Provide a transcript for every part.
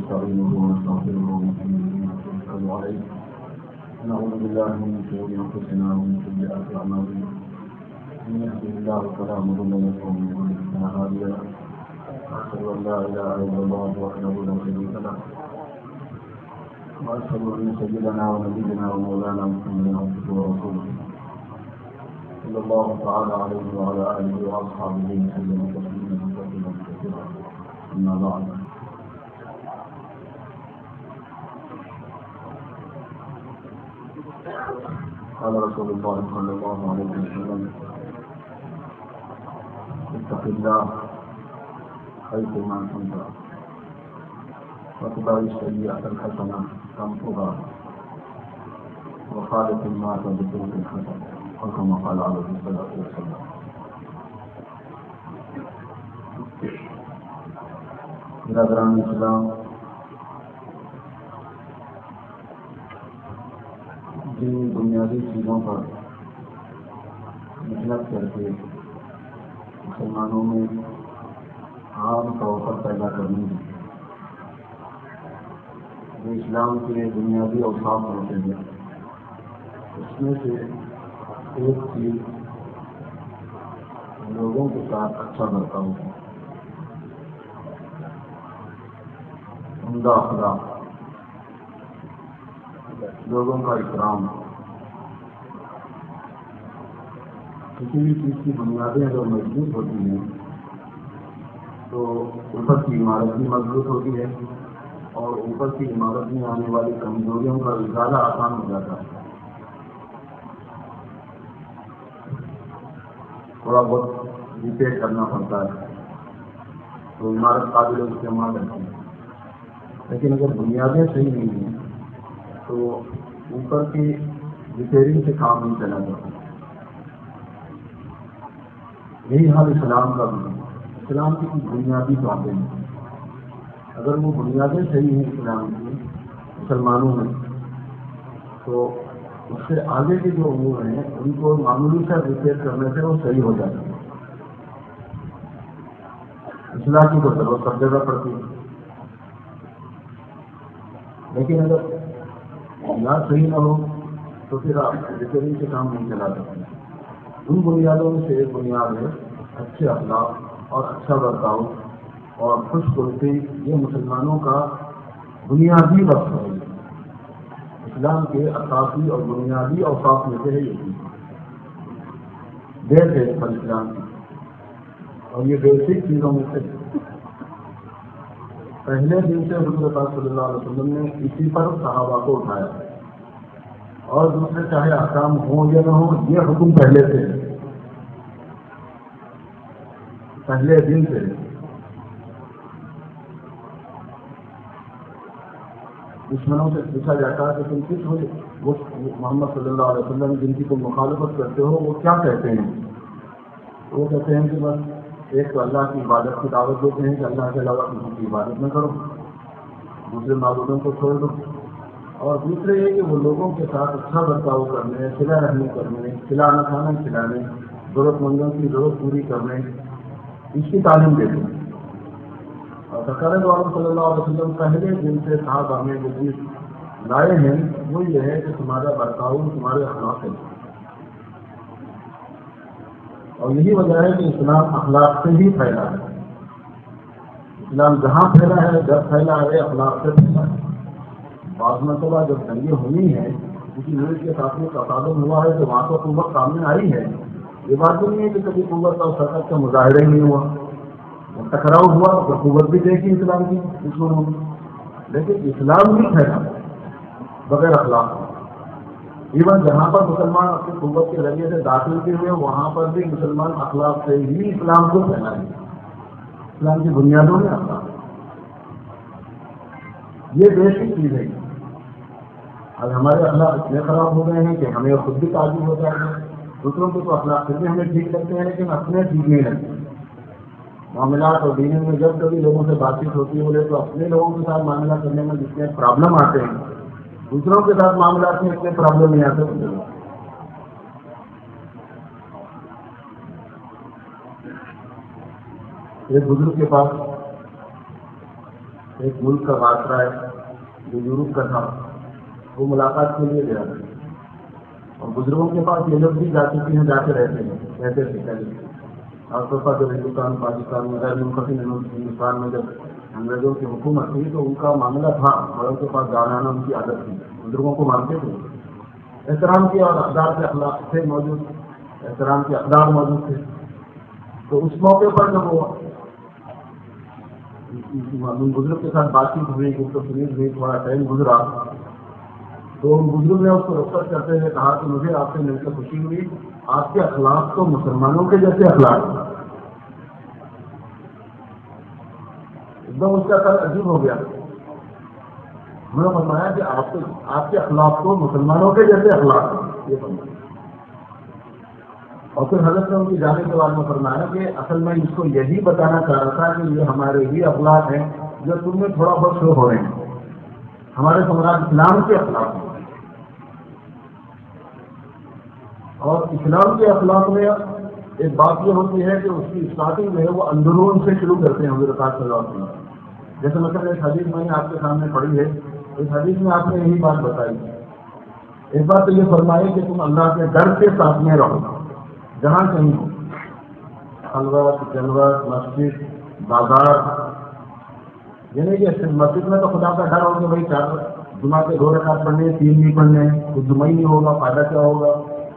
ونستعينه ونستغفره ونتوكل عليه ونعوذ بالله من شرور أنفسنا ومن سيئات أعمالنا من يهده الله فلا مضل له ومن يضلل فلا هادي له وأشهد أن لا إله إلا الله وحده لا شريك له وأشهد أن سيدنا ونبينا ومولانا محمدا عبده ورسوله صلى الله تعالى عليه وعلى آله وأصحابه وسلم تسليما كثيرا أما بعد. قال رسول الله صلى الله عليه وسلم اتق الله حيثما كنت واتبع السيئة الحسنة تمحها وخالق الناس بخلق حسن وكما قال عليه الصلاة والسلام. برادران اسلام، جن بنیادی چیزوں پر محنت کر کے مسلمانوں میں عام توقع پیدا کرنی ہے، جو اسلام کے بنیادی اوصاف ہوتے ہیں، اس میں سے ایک چیز لوگوں کے ساتھ اچھا برتاؤ ہے، عمدہ اخلاق، لوگوں کا اکرام. کسی بھی چیز کی بنیادیں اگر مضبوط ہوتی ہیں تو اوپر کی عمارت بھی مضبوط ہوتی ہے اور اوپر کی عمارت میں آنے والی کمزوریوں کا ازالہ آسان ہو جاتا ہے. تھوڑا بہت ریپیئر کرنا پڑتا ہے تو عمارت قابل استعمال رہتی ہے، لیکن اگر بنیادیں صحیح نہیں ہیں تو اوپر کی ریپیئرنگ سے کام نہیں چلا جاتا. یہی حال اسلام کا بھی ہے. اسلام کی بنیادی باتیں ہیں، اگر وہ بنیادیں صحیح ہیں اسلام کی مسلمانوں میں تو اس سے آگے کے جو امور ہیں ان کو معمولی سا ریپیئر کرنے سے وہ صحیح ہو جاتے ہیں. اصلاح کی تو ضرورت سب جگہ پڑتی ہے، لیکن اگر بنیاد صحیح نہ ہو تو پھر آپ ریپیئرنگ سے کام نہیں چلا سکتے. ان بنیادوں میں سے ایک بنیاد ہے اچھے اخلاق اور اچھا برتاؤ اور خوش خلقی. یہ مسلمانوں کا بنیادی وصف ہے، اسلام کے اساسی اور بنیادی اوصاف میں سے ہے. یہ دیر ہے اسلام کی، اور یہ بیسک چیزوں میں سے پہلے دن سے حضور پاک صلی اللہ علیہ وسلم نے اسی پر صحابہ کو اٹھایا، اور دوسرے چاہے احکام ہوں یا نہ ہوں یہ حکم پہلے سے ہے، پہلے دن سے. دشمنوں سے پوچھا جاتا ہے کہ تم کس وہ محمد صلی اللہ علیہ وسلم جن کی تم مخالفت کرتے ہو وہ کیا کہتے ہیں؟ وہ کہتے ہیں کہ بس ایک تو اللہ کی عبادت کی دعوت دیتے ہیں کہ اللہ کے علاوہ کسی کی عبادت نہ کرو، دوسرے معبودوں کو چھوڑ دو، اور دوسرے یہ کہ وہ لوگوں کے ساتھ اچھا برتاؤ کرنے، صلہ رحمی کرنے، کھلانا کھانا کھلانے، ضرورت مندوں کی ضرورت پوری کرنے، اس کی تعلیم دیتے ہیں. اور سرکار دو عالم صلی اللہ علیہ وسلم پہلے دن سے صحابہ میں جو چیز لائے ہیں وہ یہ ہے کہ تمہارا برتاؤ تمہارے اخلاق ہے. اور یہی وجہ ہے کہ اسلام اخلاق سے ہی پھیلا ہے. اسلام جہاں پھیلا ہے جب پھیلا ہے اخلاق سے پھیلا ہے. بعض مرتبہ جب جنگیں ہوئی ہیں کسی ملک کے ساتھ میں تصادم ہوا ہے تو وہاں تو قوت سامنے آئی ہے. یہ بات بھی نہیں ہے کہ کبھی قوت اور طاقت کا مظاہرہ ہی نہیں ہوا. ٹکراؤ ہوا تو قوت بھی دیکھی اسلام کی دشمنوں میں، لیکن اسلام بھی پھیلا بغیر اخلاق. ایون جہاں پر مسلمان اپنی قوت کے ذریعے سے داخل کے ہوئے وہاں پر بھی مسلمان اخلاق سے ہی اسلام کو پھیلائیں گے. اسلام کی بنیادوں میں اخلاق یہ بیسک چیز ہے. اب ہمارے اخلاق اتنے خراب ہو گئے ہیں کہ ہمیں خود بھی تعجب ہوتا ہے. دوسروں کے تو اخلاق پھر بھی ہمیں ٹھیک لگتے ہیں لیکن اپنے ٹھیک نہیں لگتے. معاملات اور دینی میں جب کبھی لوگوں سے بات چیت ہوتی ہے بولے تو اپنے لوگوں کے ساتھ معاملہ کرنے میں جتنے پرابلم آتے ہیں دوسروں کے ساتھ معاملات میں اتنے پرابلم نہیں آتے. ایک بزرگ کے پاس ایک ملک کا بادشاہ ہے جو یورپ کا تھا، وہ ملاقات کے لیے گیا اور بزرگوں کے پاس یہ لوگ بھی جا چکے ہیں، جا کے رہتے تھے پہلے، خاص طور پر جب ہندوستان پاکستان میں غیر منفصل ہندوستان میں جب انگریزوں کی حکومت تھی تو ان کا معاملہ تھا، بڑوں کے پاس جانا آنا ان کی عادت تھی، بزرگوں کو مانتے تھے، احترام کے اور اقدار کے اخلاق تھے موجود، احترام کے اقدار موجود تھے۔ تو اس موقع پر جب وہ بزرگ کے ساتھ بات چیت ہوئی، گفتگو ہوئی، تھوڑا ٹائم گزرا تو بزرگ نے اس کو رخصت کرتے ہوئے کہا کہ مجھے آپ سے مل کر خوشی ہوئی، آپ کے اخلاق تو مسلمانوں کے جیسے اخلاق ہیں۔ ایک دم اس کا کل عجیب ہو گیا، ہم نے فرمایا کہ آپ کے اخلاق تو مسلمانوں کے جیسے اخلاق ہیں، یہ فرمایا۔ اور پھر حضرت نے ان کی جانے کے بارے میں فرمایا کہ اصل میں اس کو یہی بتانا چاہ رہا تھا کہ یہ ہمارے ہی اخلاق ہیں جو تم میں تھوڑا بہت شو ہو رہے ہیں، ہمارے سمراج اسلام کے اخلاق ہیں۔ اور اسلام کے اخلاق میں ایک بات یہ ہوتی ہے کہ اس کی اسٹارٹنگ میں وہ اندرون سے شروع کرتے ہیں حضور پاک صلی اللہ علیہ وسلم۔ جیسے مثلا ایک حدیث میں نے آپ کے سامنے پڑھی ہے، اس حدیث میں آپ نے یہی بات بتائی، ایک بات تو یہ فرمائی کہ تم اللہ کے ڈر کے ساتھ میں رہو جہاں کہیں ہو، خلوت جلوت مسجد بازار، یعنی کہ مسجد میں تو خدا کا ڈر ہو کہ بھائی چار جمعہ کے 2 رکعت پڑھنے ہیں، 3 نہیں پڑھنے ہیں، تو جمعہ ہی نہیں ہوگا، فائدہ کیا ہوگا؟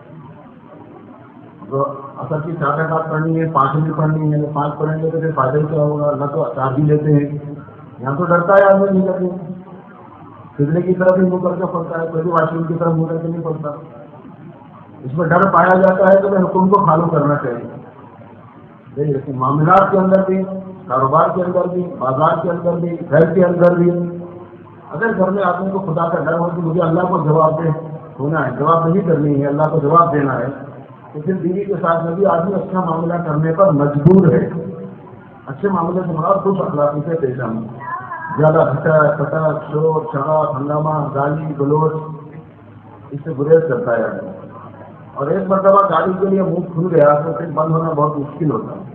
تو اصل کی 4 رکعت پڑھنی ہے، 5 نہیں پڑھنی ہے، 5 پڑھیں گے تو پھر فائدہ کیا ہوگا؟ اللہ تو 4 بھی لیتے ہیں، یہاں تو ڈرتا ہے آدمی نہیں کرتے، فضلے کی طرف ہی منہ کر کے پڑتا ہے، کوئی واش روم کی طرف منہ کر کے نہیں پڑتا۔ اس میں ڈر پایا جاتا ہے کہ میں حکم کو فالو کرنا چاہیے، لیکن معاملات کے اندر بھی، کاروبار کے اندر بھی، بازار کے اندر بھی، گھر کے اندر بھی، اگر گھر میں آدمی کو خدا کا ڈر ہو کہ مجھے اللہ کو جواب دہ ہونا ہے، جواب نہیں کرنی ہے، اللہ کو جواب دینا ہے، تو پھر بیوی کے ساتھ میں بھی آدمی اچھا معاملہ کرنے پر مجبور ہے۔ اچھے معاملے سے مراد خوش اخلاقی سے پیش آنا، زیادہ کھٹک شور شراب ہنگامہ گالی گلوچ اس سے گریز کرتا ہے آدمی، اور ایک مرتبہ گاڑی کے لیے منہ کھل گیا تو پھر بند ہونا بہت مشکل ہوتا ہے،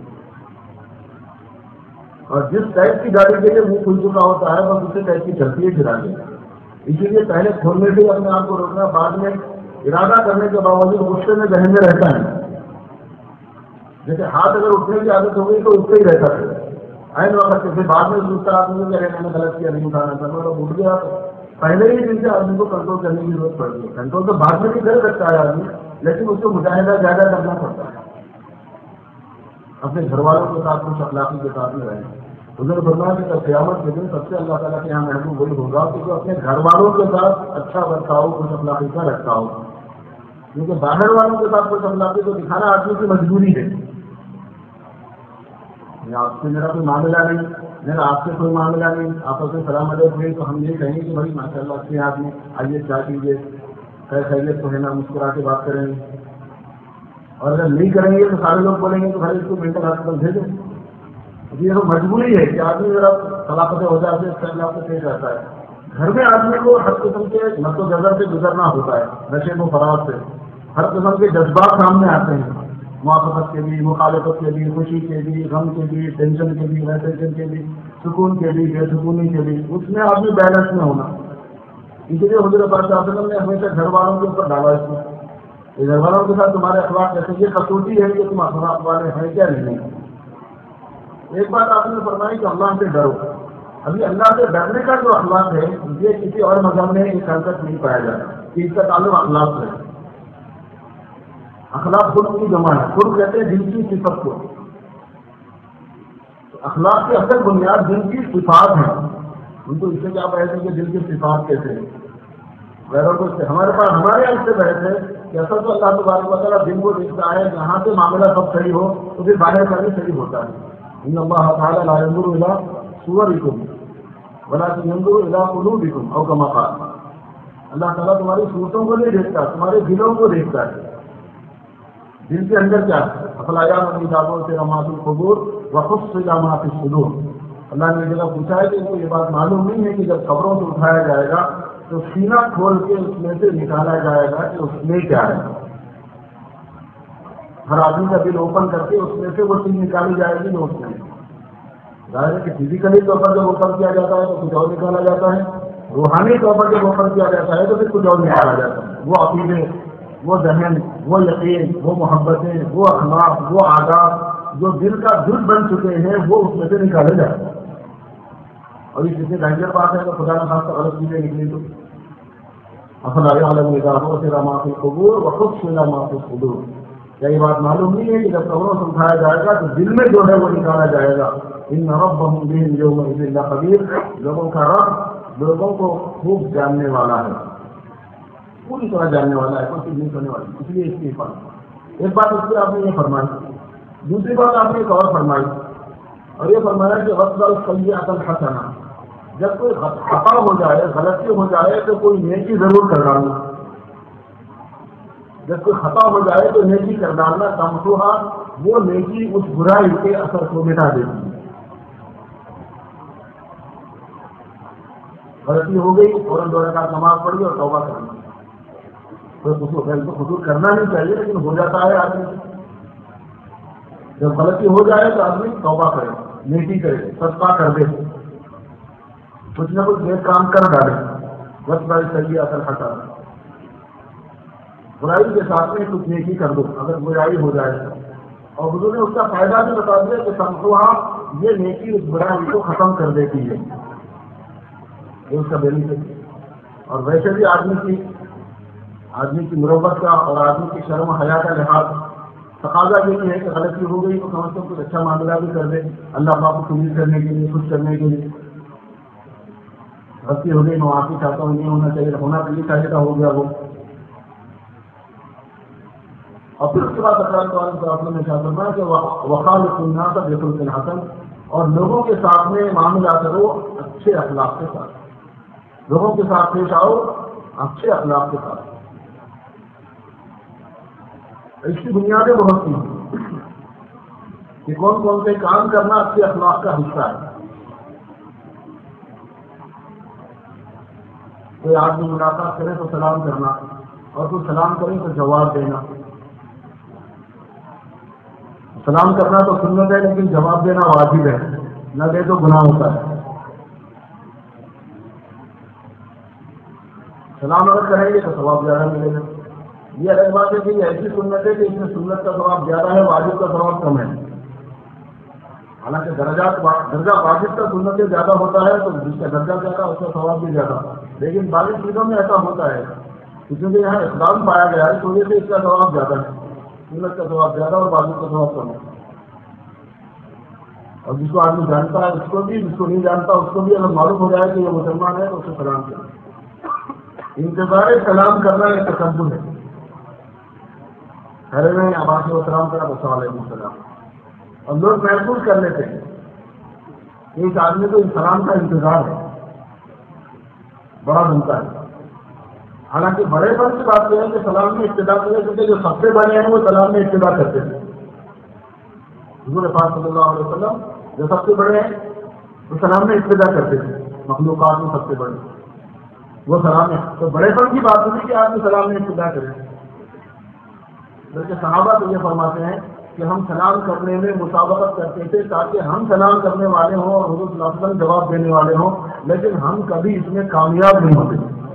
اور جس ٹائپ کی گاڑی کے لیے منہ کھل چکا ہوتا ہے بس اسی ٹائپ کی چلتی ہے پھر آگے۔ اسی لیے پہلے کھولنے سے اپنے آپ کو روکنا، بعد میں ارادہ کرنے کے باوجود غصے میں ذہن میں رہتا ہے، جیسے ہاتھ اگر اٹھنے کی عادت ہو گئی تو اٹھتے ہی رہتا ہے، عین وقت سے پھر بعد میں دوسرا آدمی کو میں نے غلط کیا، نہیں اٹھانا تھا، مطلب اٹھ گیا تو پہلے ہی دن سے آدمی کو کنٹرول کرنے کی ضرورت پڑتی ہے۔ کنٹرول تو بعد میں بھی کر سکتا ہے آدمی، لیکن اس کو مجاہدہ زیادہ کرنا پڑتا ہے۔ اپنے گھر والوں کے ساتھ کچھ اخلاقی کے ساتھ میں رہیں۔ حضور نے فرمایا کہ قیامت کے دن سب سے اللہ تعالیٰ کے یہاں محبوب وہی ہوگا کہ جو اپنے گھر والوں کے ساتھ اچھا برتاؤ کچھ اخلاقی کا رکھتا ہو، کیونکہ باہر والوں کے ساتھ کچھ اخلاقی کو دکھانا آدمی کی مجبوری ہے۔ آپ سے میرا کوئی معاملہ نہیں، میرا آپ سے کوئی معاملہ نہیں، آپس میں سلام علیکم ہوئی تو ہم یہ کہیں گے کہ بھائی ماشاء اللہ اچھے آدمی، آئیے چائے پیجیے، خیریت تو ہے نا، مسکرا کے بات کریں گے، اور اگر نہیں کریں گے تو سارے لوگ بولیں گے تو بھائی اس کو مینٹل ہاسپٹل بھیجیں۔ یہ تو مجبوری ہے کہ آدمی ذرا خلافت وجہ سے اس اللہ سے پیش آتا ہے۔ گھر میں آدمی کو ہر قسم کے نقل و جذر سے گزرنا ہوتا ہے، نشے و فراغ سے، ہر قسم کے جذبات سامنے آتے ہیں، موافقت کے بھی، مخالفت کے بھی، خوشی کے بھی، غم کے بھی، ٹینشن کے بھی، ٹینشن کے بھی، سکون کے بھی، بے سکونی کے بھی، اس میں آدمی بیلنس میں ہونا۔ اس لیے حضور پاک صلی اللہ علیہ وسلم نے ہمیشہ گھر والوں کے اوپر ڈالا اس کو، کہ گھر والوں کے ساتھ تمہارے اخلاق کیسے، یہ کسوٹی ہے کہ تم اخلاق والے ہیں کیا نہیں۔ ایک بات آپ نے فرمائی کہ اللہ سے ڈرو، ابھی اللہ سے ڈرنے کا جو اخلاق ہے یہ کسی اور مذہب میں یہ کنسپٹ نہیں پایا جاتا کہ اس کا تعلق اخلاق سے ہے۔ اخلاق خلق کی جمع ہے، خلق کہتے ہیں دل کی صفت کو، اخلاق کی اصل بنیاد دل کی صفات ہیں، ان کو اس سے کیا بحث ہے کہ دل کی صفات کیسے ہیں، غیروں کو ہمارے پاس ہمارے یہاں سے بحث ہے کہ اصل تو اللہ تبارک و تعالیٰ دل کو دیکھتا ہے، جہاں سے معاملہ سب صحیح ہو تو پھر باہر کا بھی صحیح ہوتا ہے۔ ان اللہ تعالیٰ لا ينظر الى صورکم ولکن ينظر الى قلوبکم او کما قال، اللہ تعالیٰ تمہاری صورتوں کو نہیں دیکھتا، تمہارے دلوں کو دیکھتا ہے، دل کے اندر کیا ہے۔ افلا یعلمون اذا ما فی القبور وحصل ما فی الصدور، اللہ نے جگہ پوچھا ہے کہ ان کو یہ بات معلوم نہیں ہے کہ جب قبروں سے اٹھایا جائے گا تو سینہ کھول کے اس میں سے نکالا جائے گا کہ اس میں کیا ہے، ہر آدمی کا دل اوپن کر کے اس میں سے وہ چیز نکالی جائے گی جو اس میں، ظاہر ہے کہ فزیکلی طور پر جب اوپر کیا جاتا ہے تو کچھ اور نکالا جاتا ہے، روحانی طور پر جب اوپر کیا جاتا ہے تو پھر کچھ اور نکالا جاتا ہے۔ وہ عقیدے، وہ ذہن، وہ یقین، وہ محبتیں، وہ اخلاق، وہ عادات جو دل کا دل بن چکے ہیں وہ اس میں سے نکالے جاتے ہیں۔ اور یہ کتنی ڈینجر بات ہے کہ خدا نہ خاصہ غلط چیزیں نکلی تو افلا یعلم اذا حشر ما فی القبور وحصل ما فی الصدور، کیا یہ بات معلوم نہیں ہے کہ جب قبروں سے اٹھایا جائے گا تو دل میں جو ہے وہ نکالا جائے گا۔ ان ربهم بهم یومئذ لخبیر، لوگوں کا رب لوگوں کو خوب جاننے والا ہے، پوری طرح جاننے والا ہے، کوئی چیز نہیں کرنے والی، اس لیے اس کی حفاظت۔ ایک بات اس سے آپ نے یہ فرمائی، دوسری بات آپ نے ایک اور فرمائی، اور یہ فرمایا کہ وقت السیئۃ الحسنہ، جب کوئی خطا ہو جائے، غلطی ہو جائے تو کوئی نیکی ضرور کر ڈالنا، جب کوئی خطا ہو جائے تو نیکی کر ڈالنا، تمسوہا، وہ نیکی اس برائی کے اثر کو مٹا دیتی ہے۔ غلطی ہو گئی، فوراً 2 رکعت نماز پڑھی اور توبہ کرنا، قصور کرنا نہیں چاہیے لیکن ہو جاتا ہے آدمی، جب غلطی ہو جائے تو آدمی توبہ کرے، نیکی کرے، صدقہ کر دے، کچھ نہ کچھ نیک کام کر ڈالے۔ بس بھائی سیئۃ الحسنہ، برائی کے ساتھ میں کچھ نیکی کر دو اگر برائی ہو جائے، اور حضور نے اس کا فائدہ بھی بتا دیا کہ تمسوہا، یہ نیکی اس برائی کو ختم کر دیتی ہے، یہ اس کا بینیفٹ۔ اور ویسے بھی آدمی کی مروت کا اور آدمی کی شرم و حیا کا لحاظ تقاضا یہی ہے کہ غلطی ہو گئی تو کم از کم کچھ اچھا معاملہ بھی کر دے، اللہ پاک کو قبول کرنے کے لیے، خوش کرنے کے لیے۔ غلطی ہو گئی، میں معافی چاہتا ہوں، نہیں ہونا چاہیے، ہونا چاہیے، چاہے تھا ہو گیا وہ۔ اور پھر اس کے بعد اللہ نے کہا فرمایا کہ وخالق الناس بخلق حسن، اور لوگوں کے ساتھ میں معاملہ کرو اچھے اخلاق کے ساتھ، لوگوں کے ساتھ پیش آؤ اچھے اخلاق کے ساتھ۔ اس کی بنیادیں بہت سی ہیں کہ کون کون سے کام کرنا اچھے اخلاق کا حصہ ہے۔ کوئی آدمی ملاقات کرے تو سلام کرنا، اور کوئی سلام کرے تو جواب دینا۔ سلام کرنا تو سنت ہے لیکن جواب دینا واجب ہے، نہ دے تو گناہ ہوتا ہے۔ سلام اگر کریں گے تو ثواب زیادہ ملے گا۔ یہ الگ بات ہے کہ یہ ایسی سنت ہے کہ اس میں سنت کا ثواب زیادہ ہے، واجب کا ثواب کم ہے۔ حالانکہ درجہ واجب کا سنت سے زیادہ ہوتا ہے تو جس کا درجہ زیادہ اس کا ثواب بھی زیادہ، لیکن باقی چیزوں میں ایسا ہوتا ہے کیونکہ یہاں اقدام پایا گیا ہے، اس وجہ سے اس کا ثواب زیادہ ہے، سنت کا ثواب زیادہ اور واجب کا ثواب کم ہے۔ اور جس کو آدمی جانتا ہے اس کو بھی، جس کو نہیں جانتا اس کو بھی اگر معلوم ہو جائے کہ یہ مسلمان ہے تو اسے سلام کرے۔ انتظار سلام کرنا یہ تکبر ہے۔ گھر میں آباد و سلام کرا تو علیکم السلام، اور لوگ محسوس کر لیتے ہیں کہ اس آدمی کو اس سلام کا انتظار ہے، بڑا بنتا ہے۔ حالانکہ بڑے پن کی بات یہ ہے کہ سلام میں ابتدا کرے، کیونکہ جو سب سے بڑے ہیں وہ سلام میں ابتدا کرتے ہیں۔ حضور پاک صلی اللہ علیہ وسلم جو سب سے بڑے ہیں وہ سلام میں ابتدا کرتے تھے، مخلوقات میں سب سے بڑے وہ سلام میں، تو بڑے پن کی بات نہیں کہ آدمی سلام میں ابتدا کرے، بلکہ صحابہ تو یہ فرماتے ہیں کہ ہم سلام کرنے میں مسابقت کرتے تھے تاکہ ہم سلام کرنے والے ہوں اور حضور صلی اللہ علیہ وسلم جواب دینے والے ہوں، لیکن ہم کبھی اس میں کامیاب نہیں ہوتے۔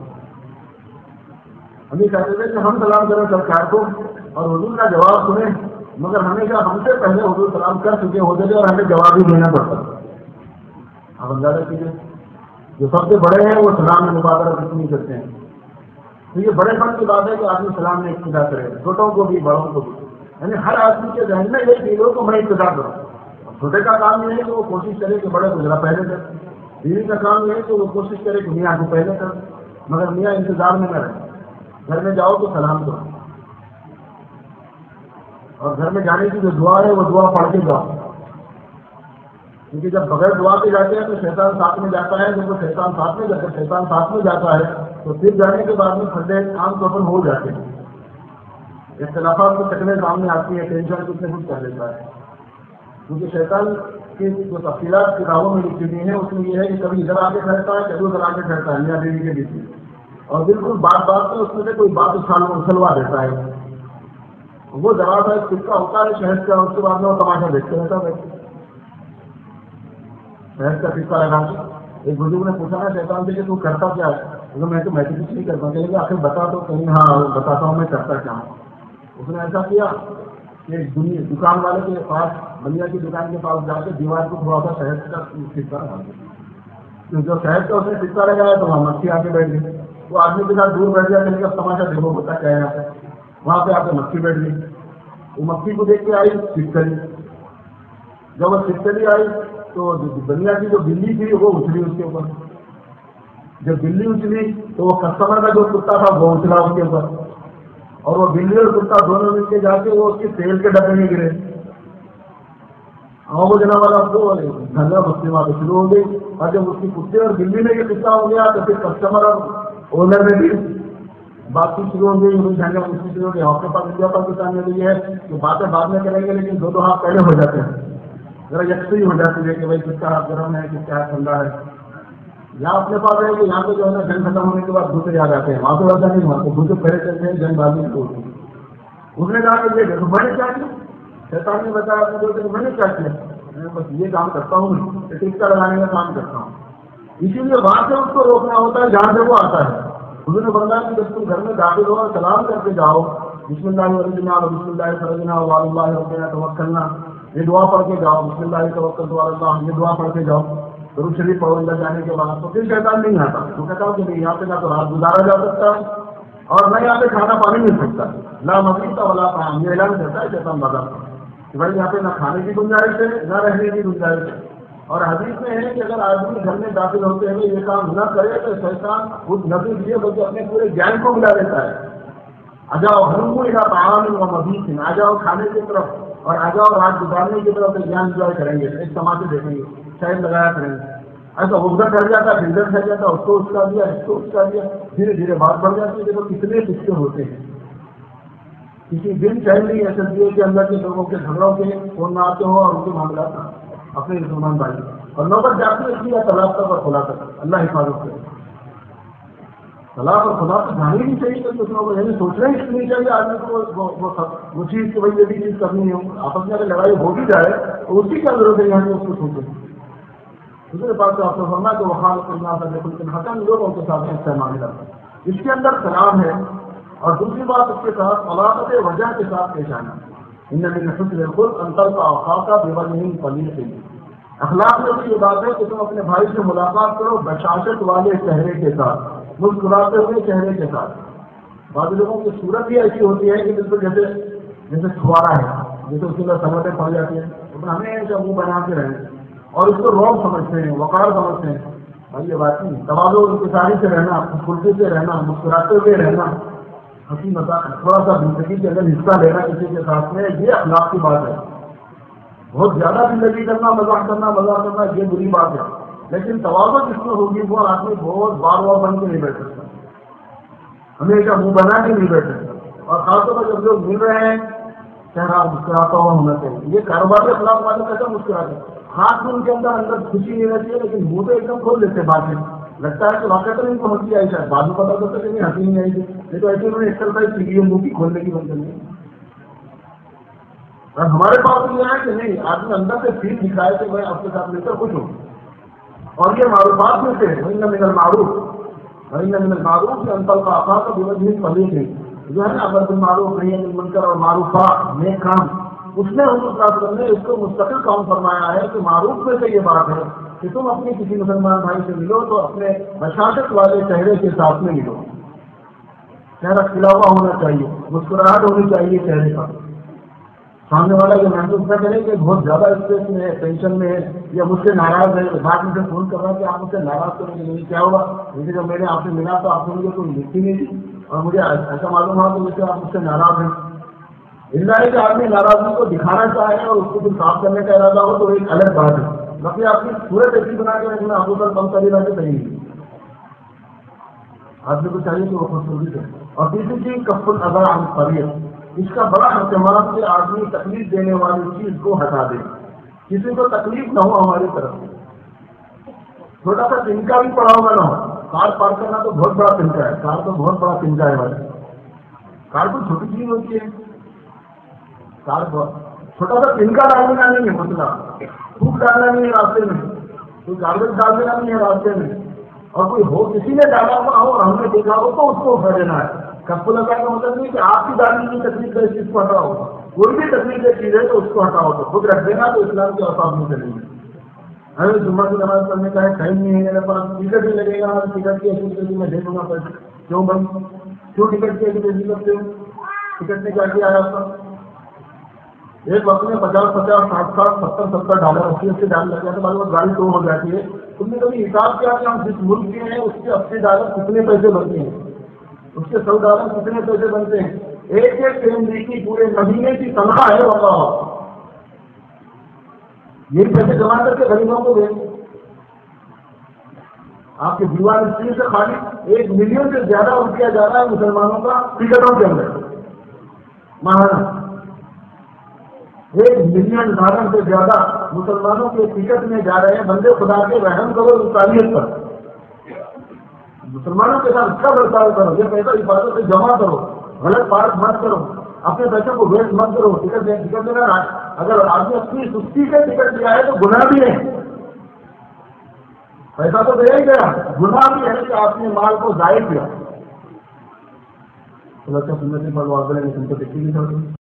ہم یہ کہتے تھے کہ ہم سلام کریں سرکار کو اور حضور کا جواب سنیں، مگر ہمیشہ ہم سے پہلے حضور سلام کر چکے ہوتے تھے اور ہمیں جواب ہی دینا پڑتا۔ اب اندازہ کیجیے جو سب سے بڑے ہیں وہ سلام میں مبادرت نہیں کرتے ہیں، تو یہ بڑے پن کی بات ہے کہ آدمی سلام میں ابتدا کرے، چھوٹوں کو بھی بڑوں کو بھی، یعنی ہر آدمی کے ذہن میں یہ چیز ہو تو میں ابتدا کروں۔ چھوٹے کا کام یہ ہے کہ وہ کوشش کرے کہ بڑے کو ذرا پہلے کرے، بیوی کا کام یہ ہے کہ وہ کوشش کرے کہ میاں کو پہلے کرے، مگر میاں انتظار میں نہ رہے۔ گھر میں جاؤ تو سلام کرو، اور گھر میں جانے کی جو دعا ہے وہ دعا پڑھ کے جاؤ، کیونکہ جب بغیر دعا کے جاتے ہیں تو شیطان ساتھ میں جاتا ہے، جب شیطان ساتھ میں جاتا ہے تو پھر جانے کے بعد میں کھڈے عام طور پر ہو جاتے ہیں، اختلافات کو شکلیں سامنے آتی ہیں، ٹینشن کچھ نہ کچھ کر لیتا ہے، کیونکہ شیطان کی جو تفصیلات کتابوں میں لکھی ہوئی ہیں اس میں یہ ہے کہ کبھی ادھر آ کے ٹھہرتا ہے، کبھی ادھر آ کے ٹھہرتا ہے میاں بیوی کے بیچ میں، اور بالکل بات میں اس میں سے کوئی بات اچھلوا دیتا ہے، وہ ذرا سا ایک سکہ ہوتا ہے شہد کا، اس کے بعد میں وہ تماشا دیکھتے رہتا ہے۔ شہد کا ٹکا لگا کے ایک بزرگ نے پوچھا نا شیطان سے کہ تو کرتا کیا ہے؟ میں تو کچھ نہیں کرتا ہوں. کہیں گے آخر بتا تو کہیں. ہاں بتاتا ہوں میں کرتا کیا ہوں. اس نے ایسا کیا کہ دکان والے کے پاس بنیا کی دکان کے پاس جا کے دیوار کو تھوڑا سا شہد کا ٹکا لگا دیا. جو شہد کا اس نے ٹکا لگایا تو وہاں مکھی آ کے بیٹھ گئی. وہ آدمی کے ساتھ دور بیٹھ گیا کہ اب تماشا دیکھو ہوتا کیا ہے یہاں پہ. وہاں پہ آ کے مکھی بیٹھ گئی. وہ مکھی کو دیکھ کے آئی چھپکلی. جب وہ چھپکلی آئی تو بنیا کی جو بلی تھی وہ اچھلی اس کے اوپر. جب بلی اچھلی تو وہ کسٹمر کا جو کتا تھا وہ اچھلا اس کے اوپر. اور وہ بلی اور کتا دونوں مل کے جا کے وہ اس کے تیل کے ڈبے میں گرے. اور وہ جناب والا کو دھندا مستی وہاں پہ شروع ہو گئی. اور جب اس کی کتے اور بلی میں یہ قصہ ہو گیا تو پھر کسٹمر اور اونر میں بھی بات چیت شروع ہو گئی. جھنڈا مستی شروع ہو گئی. آپ کے پاس انڈیا پاکستان میں یہ ہے کہ باتیں بعد میں کریں گے لیکن دو ہاتھ پہلے ہو جاتے ہیں. ذرا یکسوئی ہو جاتی ہے کہ بھائی کس کا ہاتھ گرم ہے کس کا ہاتھ ٹھنڈا ہے. یہاں اپنے پاس ہے کہ یہاں پہ جو ہے نا جنگ ختم ہونے کے بعد دوسرے آ جاتے ہیں. وہاں پہ ویسا نہیں. وہاں پہ دوسرے پہلے چلتے ہیں جنگ بازی کو. اس نے کہا کہ یہ میں نے کیا کیا. شیطان نے بتایا کہ میں نے کیا کیا. میں بس یہ کام کرتا ہوں ٹکا لگانے کا کام کرتا ہوں. اسی لیے وہاں سے اس کو روکنا ہوتا ہے جہاں سے وہ آتا ہے. حضور نے فرمایا کہ جب تم گھر میں داخل ہو اور سلام کر کے جاؤ بسم اللہ ورحمنا بسم اللہ فرجنا وعلی اللہ ربنا توکلنا یہ دعا پڑھ کے جاؤ. بسم اللہ توکلت علی اللہ یہ دعا پڑھ کے جاؤ. درود شریف پڑھو اندر جانے کے بعد تو پھر شیطان نہیں آتا. تو کہتا ہوں کہ نہیں یہاں پہ نہ تو رات گزارا جا سکتا ہے اور نہ یہاں پہ کھانا پانی مل سکتا. لا مزید ولا طعام یہ اعلان کرتا ہے شیطان بازار کہ بھائی یہاں پہ نہ کھانے کی گنجائش ہے نہ رہنے کی گنجائش ہے. اور حدیث میں ہے کہ اگر آدمی گھر میں داخل ہوتے ہوئے یہ کام نہ کرے تو شیطان خود نبی لیے بلکہ اپنے پورے جان کو ملا دیتا ہے. آ جاؤ ہرمو یا طعام و مزید آ جاؤ کھانے کی طرف اور آ جاؤ رات گزارنے کی طرف جان انجوائے کریں گے. ایک تماشے دیکھیں گے شاید لگایا کریں گے. ایسا غصہ ٹھہر جاتا ہے فلٹر ٹھہر جاتا اس کو اس کا دیا اس کو اس کا دیا. دھیرے دھیرے بات بڑھ جاتی ہے. دیکھو کتنے قصے ہوتے ہیں. کسی دن چہل نہیں ایسے دیے کے اندر کے لوگوں کے جھگڑوں کے فون میں آتے ہو اور ان کے معاملات اپنے مسلمان بھائی اور نوبت جاتی ہے اس لیے طلاق تک اور خلا تک. اللہ حفاظت کرے. طلاق اور خلا تک جانے نہیں چاہیے کہ دوسروں کو یعنی سوچنا ہی نہیں چاہیے آدمی کو وہ چیز کہ بھائی یہ بھی چیز کرنی ہے. آپس میں اگر لڑائی ہو بھی جائے تو اس کی کیا ضرورت ہے یہاں اس کو سوچیں. دوسرے بات تو آپ نے فرمایا کہ وہ خال کرنا تھا لیکن حسن لوگوں کے ساتھ استعمال کرتا ہے. اس کے اندر کلام ہے. اور دوسری بات اس کے ساتھ علاقت وجہ کے ساتھ پیش آنا. ان من حسن الخلق ان تلقى اخاك بوجه طليق. اخلاق میں بھی یہ بات ہے کہ تم اپنے بھائی سے ملاقات کرو بشاشت والے چہرے کے ساتھ مسکراتے ہوئے چہرے کے ساتھ. بعض لوگوں کی صورت بھی ایسی ہوتی ہے کہ بالکل جیسے چھوارا ہے جیسے اس کے اندر سمجھیں پڑ جاتی ہیں لیکن ہمیشہ منہ بنا کے رہیں اور اس کو روب سمجھتے ہیں وقار سمجھتے ہیں. بھائی یہ بات نہیں. تواضع انکساری سے رہنا خوشخلقی سے رہنا مسکراتے ہوئے رہنا ہنسی مذاق تھوڑا سا زندگی کے اندر حصہ لینا کسی کے ساتھ میں یہ اخلاق کی بات ہے. بہت زیادہ زندگی کرنا مذاق کرنا یہ بری بات ہے. لیکن تواضع جس میں ہوگی وہ آدمی بہت بار بن کے نہیں بیٹھ سکتا. ہمیشہ منہ بنا کے نہیں بیٹھ سکتا. اور خاص طور پر جب لوگ مل رہے ہیں چہرہ مسکراتا ہوا ہونا چاہیے. یہ کاروباری اخلاق والے کیسے مسکراتے ہاتھ میں ان کے اندر خوشی نہیں رہتی ہے لیکن منہ تو ایک دم کھول دیتے بات میں. لگتا ہے کہ واقعہ تو ان کو ہنسی آئی شاید بعد میں پتا چلتا کہ نہیں ہنسی نہیں آئی تھی. یہ تو ایسے انہوں نے ایکسرسائز کی منہ کی کھولنے کی بند کرنی. اور ہمارے پاس یہ ہے کہ نہیں آدمی اندر سے فیل دکھائے کہ میں آپ کے ساتھ مل کر خوش ہوں. اور یہ معروفات میں سے من المعروف سے انتل کا آفاق کا بوجھ پلی ہے جو ہے نا امر بالمعروف نہی عن المنکر اور معروفات نیک کام اس میں حضور صاحب نے اس کو مستقل کام فرمایا ہے کہ معروف میں سے یہ بات ہے کہ تم اپنی کسی مسلمان بھائی سے ملو تو اپنے بشاشت والے چہرے کے ساتھ میں ملو. چہرہ کھلا ہوا ہونا چاہیے مسکراہٹ ہونی چاہیے چہرے پر. سامنے والا یہ محسوس نہ کرے کہ بہت زیادہ اسٹریس میں ہے ٹینشن میں ہے یا مجھ سے ناراض ہے. بات مجھے فون کر رہا ہے کہ آپ مجھ سے ناراض کریں گے نہیں کیا ہوا لیکن جب میں نے آپ سے ملا تو آپ نے مجھے کوئی لکھی نہیں دی اور مجھے ایسا معلوم ہوا کہ جیسے آپ مجھ سے ناراض ہیں. اللہ ہے کہ آدمی ناراضگی کو دکھانا چاہے اور اس کو پھر صاف کرنے کا ارادہ ہو تو ایک الگ بات ہے. باقی آپ کی صورت ایسی بنا کے رکھنا آپ کو کم کری رہتے نہیں. آدمی کو چاہیے کہ وہ خوبصورتی ہے. اور تیسری چیز کف الاذى عن الطريق. اس کا بڑا اہتمام کہ آدمی تکلیف دینے والی چیز کو ہٹا دے. کسی کو تکلیف نہ ہو ہماری طرف سے. چھوٹا سا تنکا بھی پڑا ہوگا نہ ہو. کار پارک کرنا تو بہت بڑا تنکا ہے. کار تو بہت بڑا تنکا ہے بھائی. کار کوئی چھوٹی چیز ہوتی ہے. کار بہت چھوٹا سا تنکا ڈالنا نہیں ہے مسئلہ. پھوک ڈالنا نہیں ہے راستے میں. کوئی گاربیج ڈال دینا نہیں ہے راستے میں، اور کوئی ہو کسی نے ڈالا ہوا ہو اور ہم نے دیکھا ہو تو اس کو اٹھا دینا ہے۔ کف لگا کا مطلب نہیں کہ آپ کی ڈالنے کی تکلیف ہے اس چیز کو ہٹاؤ، کوئی بھی تکلیف چیز ہے تو اس کو ہٹاؤ، تو خود رکھ دینا تو اسلام کے اوقات میں چلیں گے۔ ہمیں جمعہ کی نماز پڑھنے کا ہے، ٹائم نہیں ہے میرے پاس، ٹکٹ ہی لگے گا، ٹکٹ کی ایسی میں دے دوں گا پیسے، کیوں بھائی کیوں ٹکٹ کی ایسی کرتے ہو؟ ٹکٹ نے کیا کیا ہے آپ کا؟ ایک وقت میں 50 60 70 ڈالر 80 ڈالر لگ جاتے، بعد میں گاڑی ٹو ہو جاتی ہے۔ تم نے کبھی حساب کیا کہ ہم جس ملک کے ہیں اس کے 80 ڈالر کتنے پیسے بنتے ہیں، اس کے 100 ڈالر کتنے پیسے بنتے ہیں؟ ایک فیملی کی پورے مہینے کی تنخواہ ہے بتاؤ، یہی پیسے جمع کر کے غریبوں کو دیں۔ آپ کے دیوان اسٹریٹ سے خالی 1 ملین سے زیادہ روپیہ جا رہا ہے مسلمانوں کا ٹکٹوں کے اندر ماہانہ، 1 ملین ڈالر سے زیادہ مسلمانوں کے ٹکٹ میں جا رہے ہیں۔ بندے خدا کے رحم کرو انسانیت پر، مسلمانوں کے ساتھ اچھا برتاؤ کرو، یہ پیسہ حفاظت سے جمع کرو، غلط بات مت کرو، اپنے پیسے کو ویسٹ مت کرو۔ ٹکٹ دینا، اگر آدمی اپنی سستی سے ٹکٹ دیا ہے تو گناہ بھی ہے، پیسہ تو دیا ہی گیا، گناہ بھی ہے کہ آپ نے مال کو ضائع کیا۔